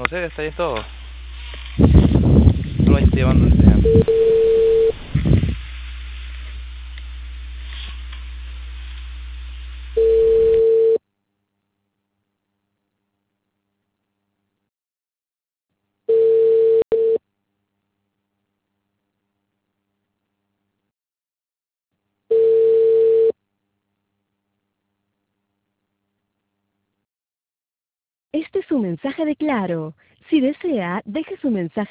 No sé, está ahí todo. No lo estoy llevando este. Este es su mensaje de Claro. Si desea, deje su mensaje.